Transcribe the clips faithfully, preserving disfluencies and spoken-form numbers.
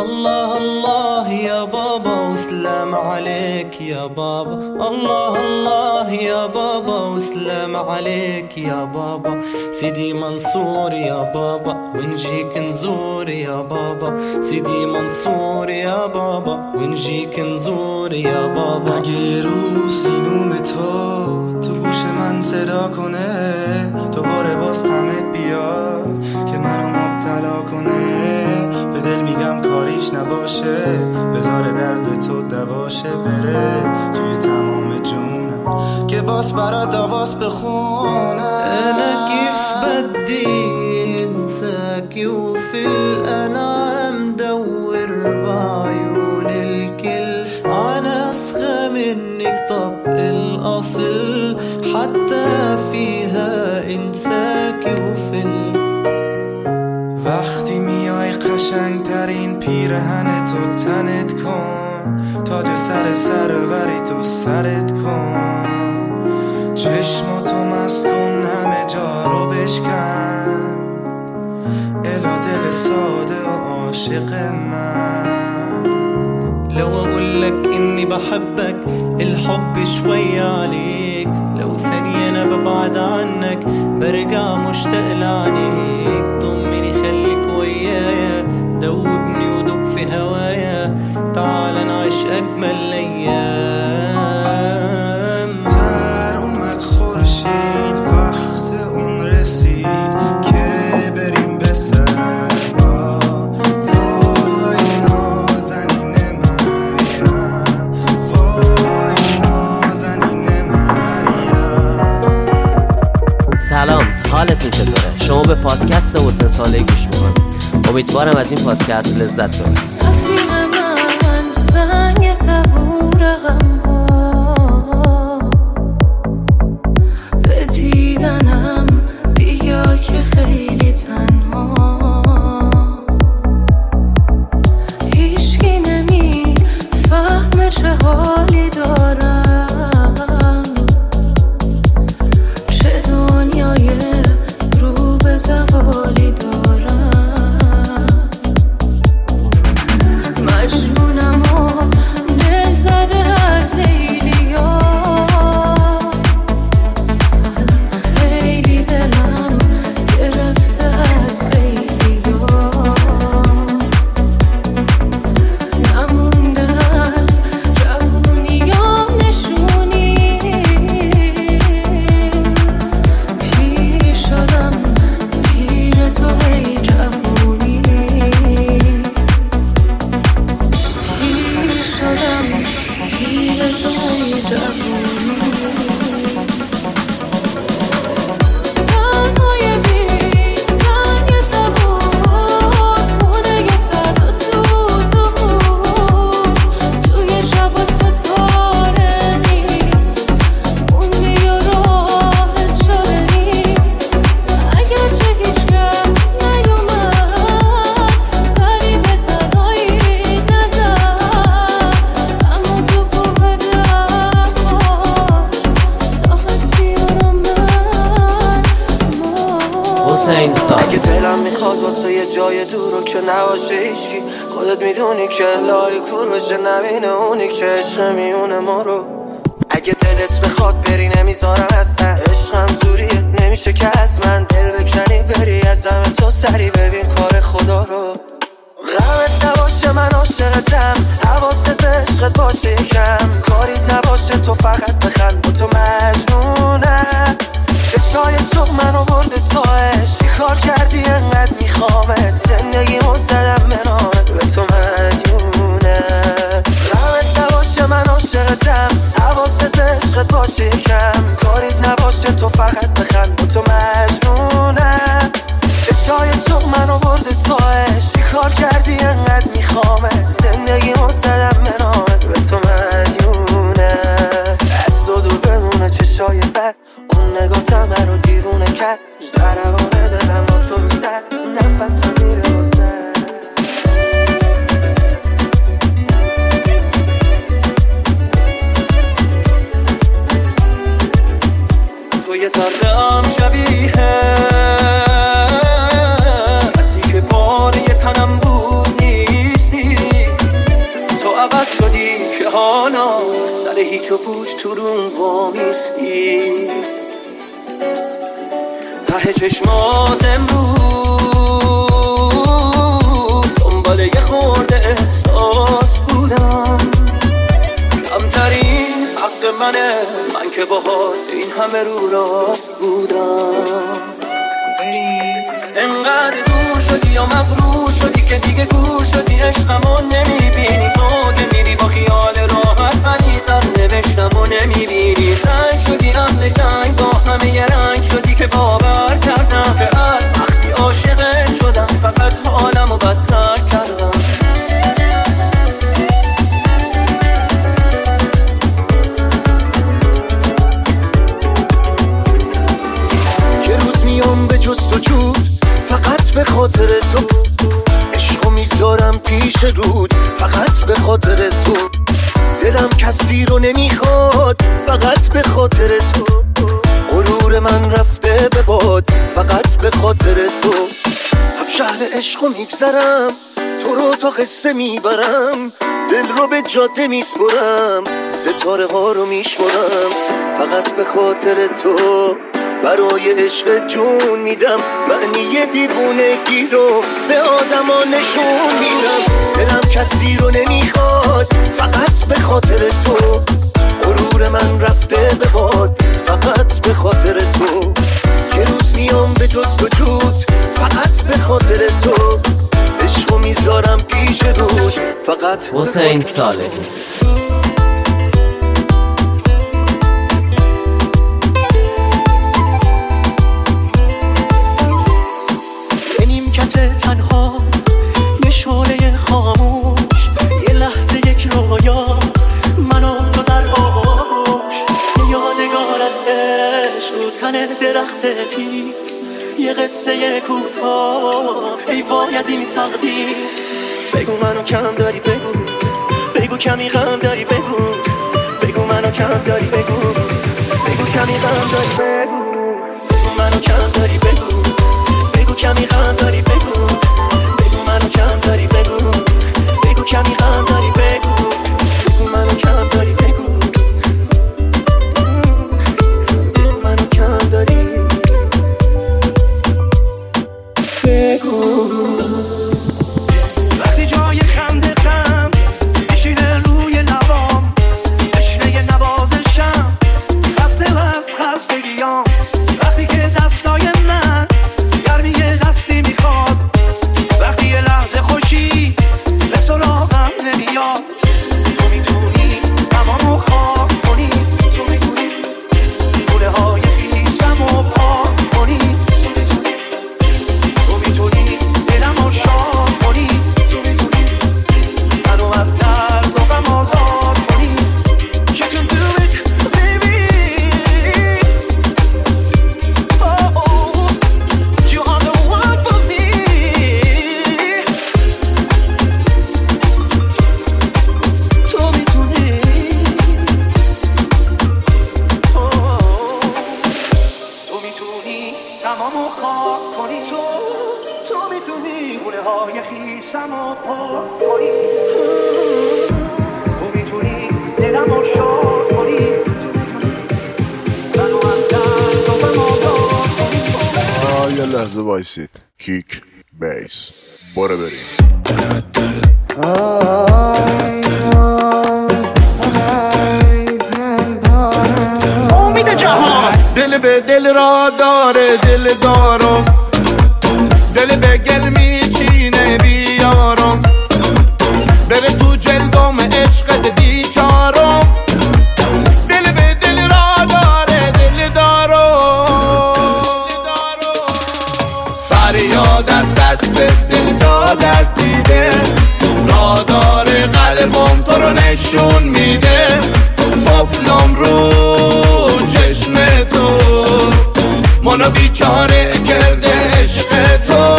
الله الله يا بابا وسلام عليك يا بابا. الله الله يا بابا وسلام عليك يا بابا. سيدي منصور يا بابا ونجيك نزور يا بابا. سيدي منصور يا بابا ونجيك نزور يا بابا. اگه روزی نوم تو تو گوش من صدا کنه، دوباره باز غمت بیاد که منو مبتلا کنه، به دل میگم کاریش نباشه، بذار درد تو دواشه، بره توی تمام جونم که باز برات آواز بخونم. انا كيف بدي انساكي وفي الانعام دور بعيون الكل على اسخى منك. طب الاصل حتى فيها انساكي وفي ال... وقتی میای قشنگ ترین پیرهن تو تنت کن، تاج سر سر وری تو سرت کن، چشماتو مست کن همه جا رو بشکن، الا دل ساده و عاشق من. لو اقول لك اني بحبك الحب شوي عليك، لو ثانية انا ببعد عنك برجع مشتاق لعنيك. ضمني خليك ويايا دوبني ودوب في هوايا، تعال نعيش اجمل الايام. تر اومد خورشید وقت اون رسید که بریم به سر. وای نازنین مریم، وای نازنین مریم. سلام، حالتون چطوره؟ شما به پادکست حسین صالحی گوش میکنید. امیدوارم از این پادکست لذت ببرید. رفیق من سنگ صبور غم ها، به دیدنم بیا که خیلی تنها، هیچکی نمی فهم چه حالی دارم، چه دنیای رو به زوالی دارم. مجنونم و دل زده از لیلیا، خیلی دلم گرفته از خیلیا، نمونده از جوونیام نشونی، پیر شدم پیر تو ای جوونی، پیر شدم پیر تو ای جوونی. تنهای بی سنگ صبور مونه یه سرد و سود، توی شب ستاره نیست، موندی و راه چاره نیست. اگر چه هیچ کس نیومد سری به تنهایی نزد، اما تو کوه دلهاش ساخت بیارم من حسین صالحی. اگه دلم میخواد با تو یه جای دور رو که نباشه هیچکی، خودت میدونی که لای کور بشه نبینه اونی که عشق میونه ما رو. اگه دلت بخواد بری نمیذارم اصلا، عشقم زوریه نمیشه که از من دل بکنی بری از همه تو سری ببین کار خدا رو. غمت نباشه من عاشقتم، حواست به عشقت باشه یکم، کاریت نباشه تو فقط بخند با تو مجنونم. چشای تو منو برده تاش، چی کار کردی انقدر میخوامت، زندگیمو زدم به نامت به تو مدیونم. غمت نباشه من عاشقتم، حواست به عشقت باشه یکم، کاریت نباشه تو فقط بخند با تو مجنونم. چشای تو منو برده تاش، چی کار کردی انقدر میخوامت، زندگیمو زدم به نامت به تو مدیونم. از تو دور بمونه چشای بد، اون نگاه همه رو دیوونه کرد، ضربان دلم با تو رو زد، نفسم میره واسه. تو یه ذره هم شبیه کسی که پاره تنم بود نیستی، شدی که حالا سر هیچ و پوچ تو روم وامیستی ته چشمات امروز دنبال یه خورده احساس بودم کمترین حق منه من که باهات این همه رو راست بودم انقدر دور شدی یا مغرور شدی که دیگه گور شدی عشقمو نمیبینی تو که میری با خیال راحت ولی سر نوشتم و نمیبینی زنگ شدی اهل جنگ با همه یه رنگ شدی که باور کردم که از وقتی عاشقت شدم فقط حالمو بدتر کردم یه روز میام به جست و جود فقط به خاطر تو عشقو میذارم پیش رود فقط به خاطر تو دلم کسی رو نمیخواد فقط به خاطر تو غرور من رفته به باد فقط به خاطر تو هم شهر عشقو میگذرم تو رو تا قصه میبرم دل رو به جاده میسپرم ستاره ها رو میشمرم فقط به خاطر تو برای عشق جون میدم معنی دیوونگی رو به آدما نشون میدم دلم کسی رو نمیخواد فقط به خاطر تو غرور من رفته به باد فقط به خاطر تو یه روز میام به جست و جود فقط به خاطر تو عشقو میذارم پیش رود فقط حسین صالحی. تنها یه شعله خاموش یه لحظه یک رویا منو تو در آغوش یه یادگار از عشق رو تن درخت پیر یه قصه کوتاه ای وای از این تقدیر بگو منو کم داری بگو بگو کمی غم داری بگو بگو منو کم داری بگو بگو کمی غم داری بگو بگو منو کم داری بگو بگو کمی غم داری بگو بگو منو کم داری بگو بگو کمی غم داری بگو بگو منو کم داری بگو بگو منو کم داری بگو وقتی جای خنده غم میشینه روی لبام تشنه نوازشم خسته و از خستگیام وقتی که دستای من گرمی دستی میخواد وقتی یه لحظه خوشی به سراغم نمیاد تو میتونی تمامو خواب کنی تو میتونی گونه های خیسم و پاک کنی تو میتونی تو میتونی دلمو شاد کنی تو میتونی منو از درد و غم آزاد کنی You can do it baby Oh oh You are the one for me تو میتونی تو میتونی تمامو خواب کنی تو تو میتونی گونه های خیسم و پاک کنی تو میتونی دلمو شاد کنی تو میتونی منو از درد و غم آزاد کنی آه یه لحظه وایسید کیک بیس برو بریم امید جهان دل به دل را داره دل دارم دل به گل میچینه بیارم بره تو جلدم عشقت بیچارم دل به دل را داره دل دارم فریاد از دست دل داد از دیده را داره قلبم تو رو نشون میده قفلم رو چشم تو منو بیچاره کرده عشق تو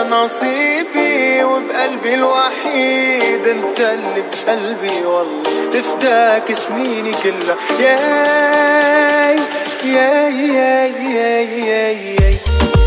نصيبي وبقلبي الوحيد انت اللي بقلبي والله تفداك سنيني كلها. ياي ياي ياي ياي ياي ياي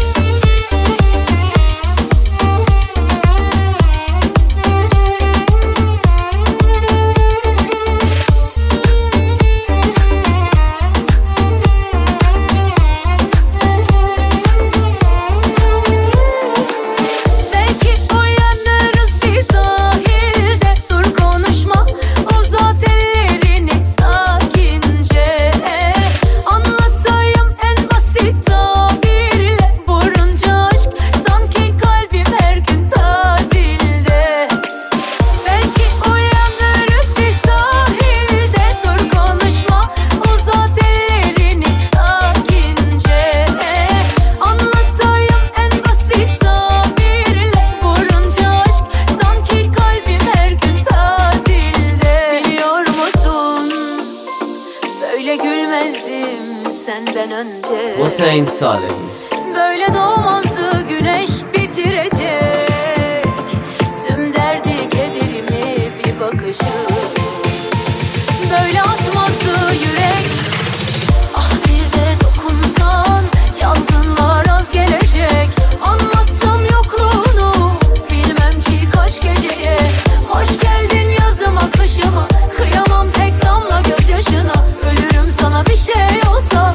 Hüseyin Salih. Böyle doğmazdı güneş bitirecek tüm derdi kederimi bir bakışı. Böyle atmazdı yürek. Ah bir de dokunsan yangınlar az gelecek. Anlattım yokluğunu bilmem ki kaç geceye. Hoş geldin yazıma kışıma. Kıyamam tek damla gözyaşına. Ölürüm sana bir şey olsa.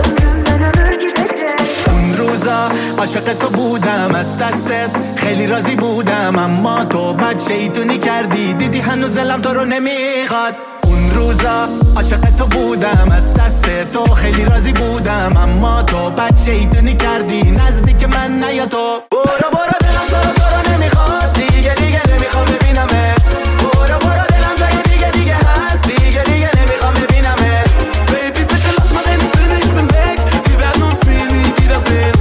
عاشق تو بودم از دستت خیلی راضی بودم اما تو بد شیطونی کردی دیدی هنوز دلم تو رو نمیخواد. اون روزا عاشق تو بودم از دست تو خیلی راضی بودم اما تو بد شیطونی کردی نزدیک من نیا تو. برو برو دلم تو رو تو رو نمیخواد دیگه دیگه نمیخوام ببینمت. برو برو دلم جای دیگه دیگه هست دیگه دیگه نمیخوام ببینمت. Baby bitte lass mal deine Filme, ich bin weg. Wir werden uns viel nie wiedersehen.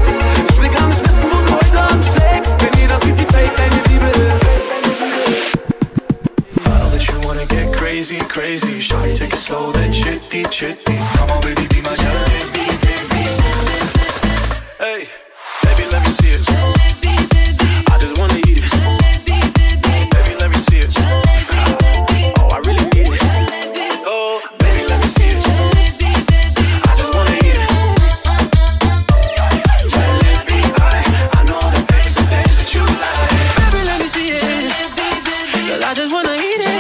Crazy, crazy, shawty take it slow, then chitty, chitty. Come on, baby, be my jalebi, baby. Hey, baby, let me see it. I just wanna eat it. Baby, let me see it. Oh, I really need it. Oh, baby, let me see it. I just wanna eat it. Jalebi, I, I know the things, the things that you like. Baby, let me see it. Girl, I just wanna eat it.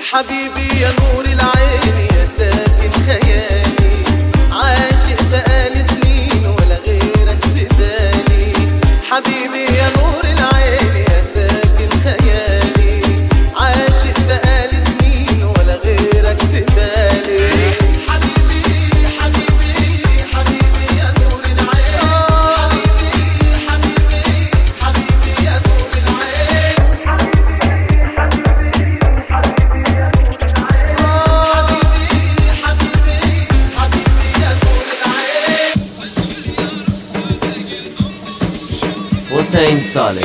حبيبي يا نور العين يا ساكن خيالي عاشق بقالي سنين ولا غيرك في بالي حبيبي يا نور العين يا ساكن خيالي عاشق بقالي سنين ولا غيرك في بالي حبيبي حبيبي حبيبي يا نور العين حبيبي حبيبي حبيبي يا نور العين حسین صالح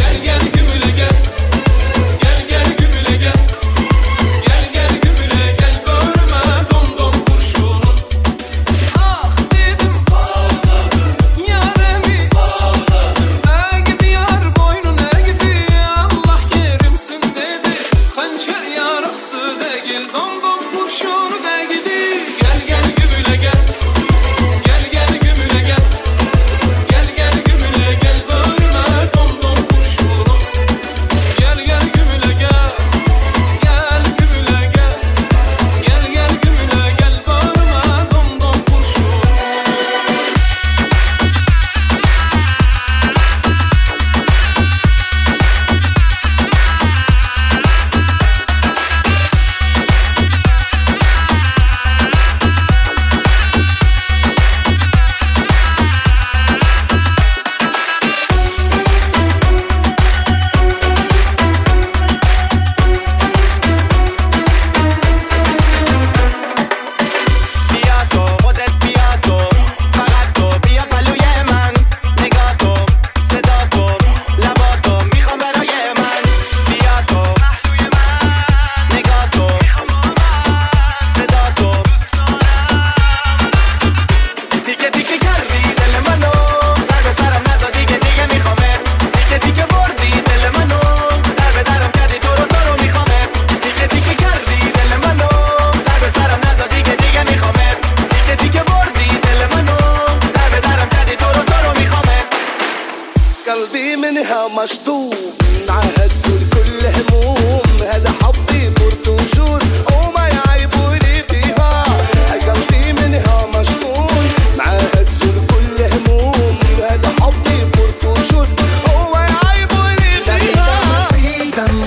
مشطوب عهد زول كل هموم هذا حبي برتوجور وما يعيبوني فيها قلبي منها مشطون عهد زول كل هموم هذا حبي برتوجور وما يعيبوني فيها رسیدم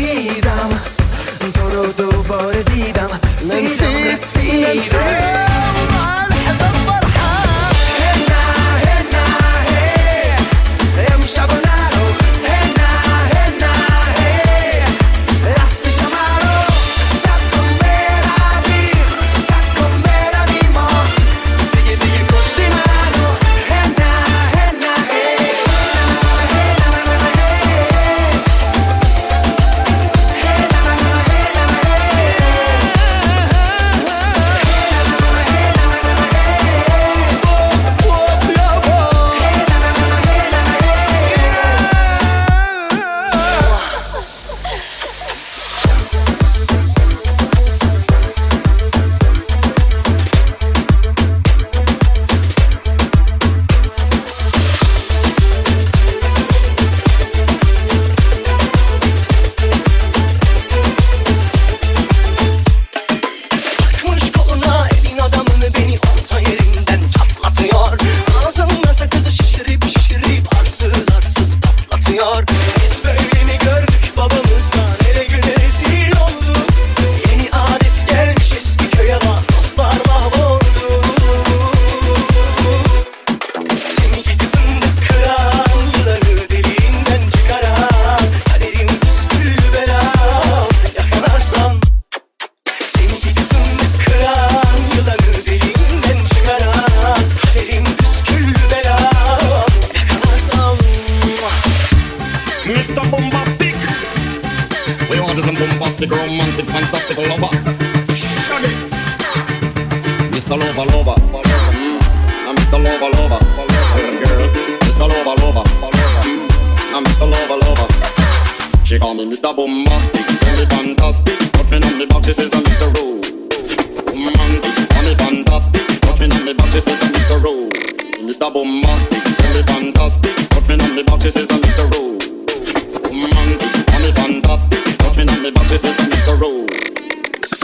رسیدم تو رو دوباره دیدم رسیدم رسیدم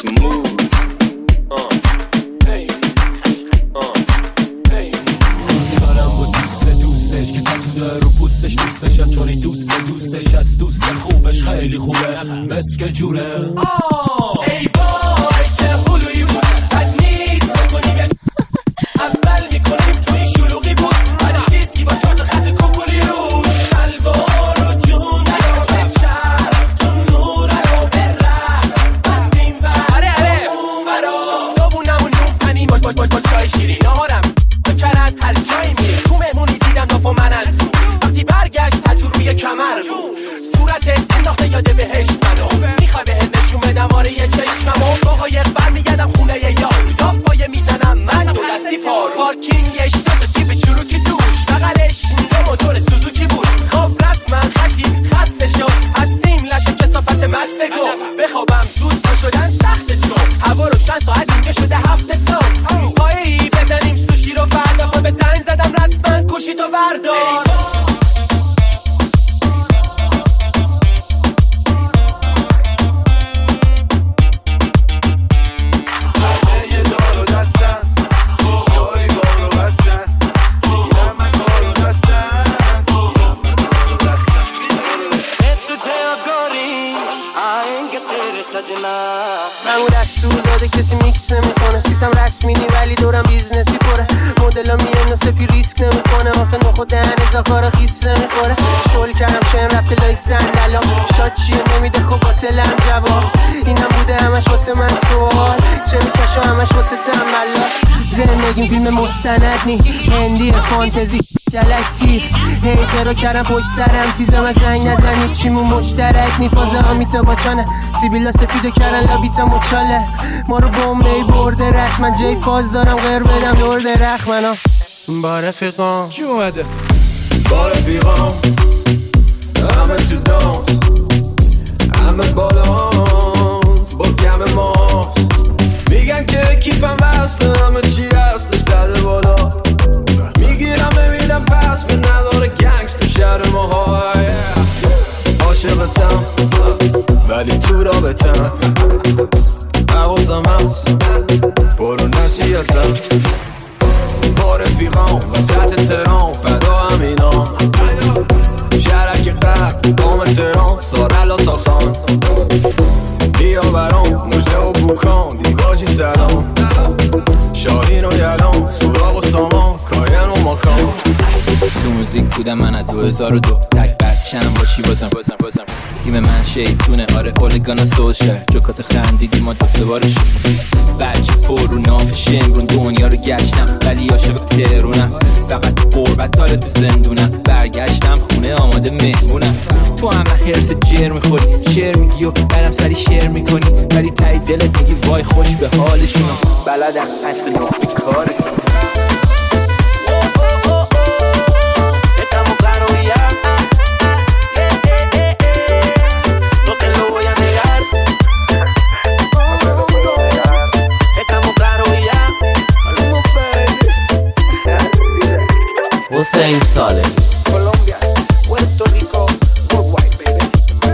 to move. Uh. Hey. Uh. Hey. سیگارم با دوست دوستش که تتو داره رو پوستش دوستشم چون این دوست دوستش از دوست خوبش خیلی خوبه مسک جوره. ای وای چه هلویی بود بد نیست بکنیم اول میکنیم تو این شلوغی بود بعدش دیسکی با چهار تا خط کوکولی روش شلوار و جون رو به چرم تو نور رو به رقص بس این ور اره اره اون ورا صبونمون نون پنی باش باش باش باش چای شیری نهارم بکر از هر جایی میری تو مهمونی دیدم داف و من از دور وقتی برگشت تتو روی کمر بود صورت انداخته یاده بهش منو میخوای بهت نشون بدم آره یه چشمم و با قایق برمیگردم خونه یاری تا پایه میزنم من دو دستی پار پارکینگش تا تا جیب چروکی توش بغلش دو موتور سوزوکی بود خب رسما خشید خسته شد هستیم لش کسافت مستگو بخوابم زود تا شدن سخته چون هوا روشن ساعت اینجا شده هفته صبح پایه‌ای بزنیم سوشی رو فردا خود به زنگ زدم رسما کشی تو وردار همون دستور داده کسی میکس نمیکنه سیستم رسمی نی ولی دورم بیزنسی پره مدلا میان و سپی ریسک نمیکنه آخه نخو دهن اضافه خیس نمیخوره شل کردم شم رفته لای صندلام شاد چیه نمیده خب باطلم جواب این هم بوده همش واسه من سوال چه میکشم همش واسه تنبلا زندگیم فیلم مستند نی هندی فانتزی دلکتی هیتر رو کردم پشت سرم تیزم از زنگ نزنید چیمون مشترک نی فازه آمیتا با چانه سیبیلا سفیدو کردن لابیتا مچاله ما رو بومبی برده رخ من جای فاز دارم غیر بدم دور درخ منو با رفیقام کی اومده؟ با رفیقام همه تو دانس همه بالانس باز گم ما میگن که کیفم وصله همه چی هستش زده بالا میگیرم ببینم پس به نداره گنگس تو شهر ما های عاشقتم ولی تو رابطم حواسم هست برو نشی هستم با رفیقام وسط ترام فدا همینام شرک قبل قام ترام سارلا تاسان بیا برام مجده و بوکان دیگاجی سلام شاهین و یلام سوراغ و سامان کاین و ماکان تو موزیک بودم من از دو هزار و دو تک بچم باشی بازم بازم بازم تیم من شیطونه آره اولگانا سوشر جوکات خندیدی ما دو سه بارش بچه پر رو نافش امرون دنیا رو گشتم ولی عاشق ترونم فقط تو قربت حالا تو زندونم برگشتم خونه آماده مهمونم تو همه حرس جر میخوری شعر میگی و برم سری شعر میکنی ولی تایی دلت میگی وای خوش به حالشونم بلدم هشت نه به کارتون حسین سالمی Colombia, Puerto Rico, worldwide baby.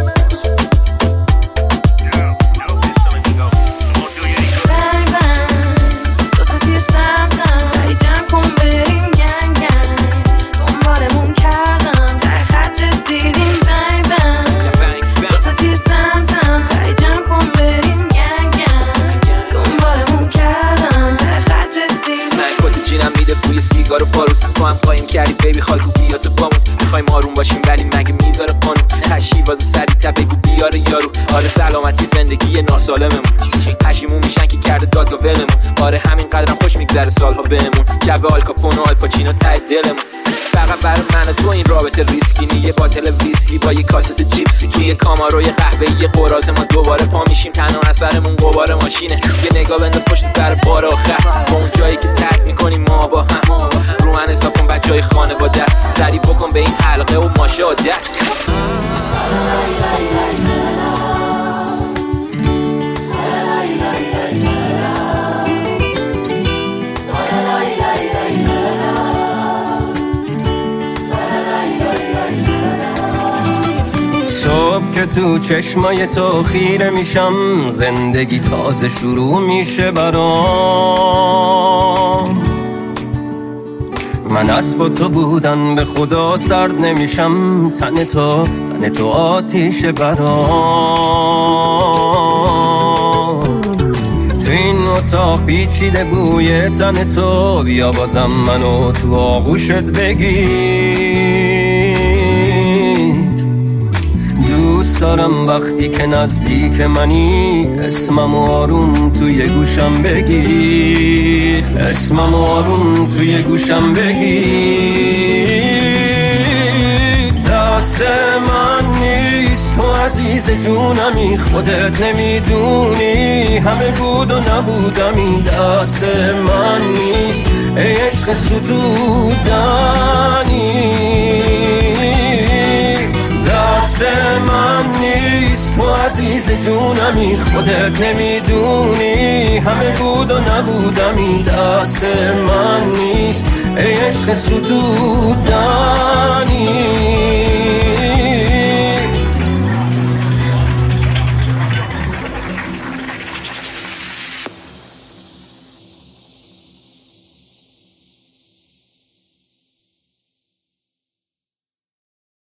بنگ بنگ دو تا تیر سمتم سری جمع کن بریم گنگ گنگ دنبالمون کردم ته خط رسیدیم بنگ بنگ دو تا تیر سمتم سری جمع کن بریم گنگ گنگ دنبالمون کردم ته خط رسیدیم من کلی جینم میده بوی سیگار و پارو تو هم قایم کردی بیبی خالکو بیات بامون میخوایم آروم باشیم ولی مگه میذاره قانون هشی واسه سری تا بگو بیاره یارو آره سلامتی زندگی ناسالممون پشیمون میشن که کرده داد و ولمون آره همین قدرم خوش میگذره سالها بهمون جو آلکاپون و آلپاچینو ته دلمون فقط برای من و تو این رابطه ریسکی نی یه باتل ویسکی با یه کاست جیپسی توی کاماروی قهوه‌ای قراز ما دوباره پا میشیم تنها از سرمون غبار ماشینه یه نگاه بنداز پشت در بار آخر با اون جایی که ترک میکنیم ما با هم رو من حساب کن بچهای خانواده سری بکن به این حلقه و ماشاءالله صبح که تو چشمای تو خیره میشم، زندگی تازه شروع میشه برام. من از با تو بودن به خدا سرد نمیشم، تن تو تن تو آتیش برام. تو این اتاق پیچیده بوی تن تو، بیا بازم منو تو آغوشت بگیر. دوست دارم وقتی که نزدیک منی، اسمم آروم توی گوشم بگی، اسمم آروم توی گوشم بگی. دست من نیست تو عزیز جونمی، خودت نمیدونی همه بود و نبودمی. دست من نیست ای عشق ستودنی، دست من نیست تو عزیز جونمی، خودت نمیدونی همه بود و نبودمی. دست من نیست ای عشق ستودنی.